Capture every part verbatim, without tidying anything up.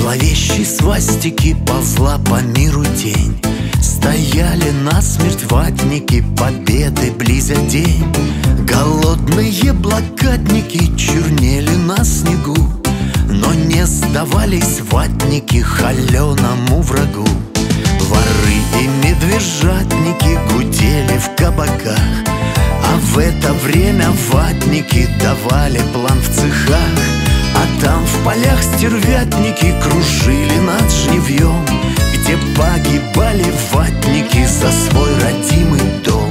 Зловещей свастики ползла по миру тень. Стояли насмерть ватники, победы близя день. Голодные блокадники чернели на снегу, но не сдавались ватники холеному врагу. Воры и медвежатники гудели в кабаках, а в это время ватники давали план в цехах. А там в полях стервятники кружили над жнивьем, где погибали ватники за свой родимый дом.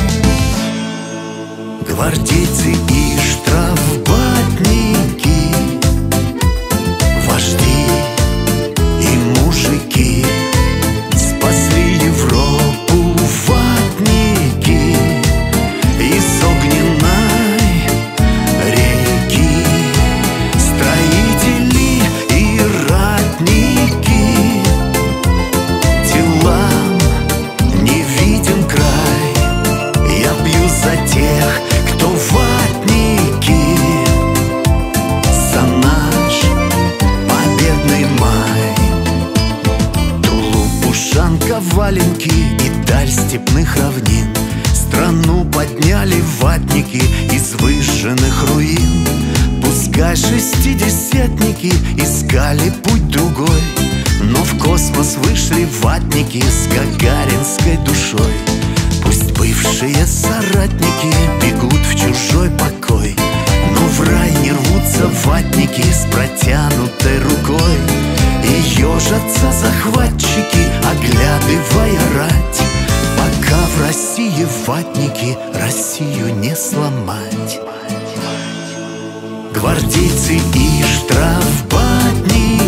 Гвардейцы и штрафбатники, вожди и мужики, спасли Европу ватники из огненной реки. Строители и ратники, делам не виден край. Я пью за тех, кто ватники, за наш победный май. Тулуп, ушанка, валенки и даль степных равнин. Страну подняли ватники из выжженных руин. Пускай шестидесятники искали путь другой, но в космос вышли ватники с гагаринской душой. Пусть бывшие соратники бегут в чужой покой, но в рай не рвутся ватники с протянутой рукой. И ежатся захватчики, оглядывая рать, пока в России ватники Россию не сломать. Гвардейцы и штрафбатники,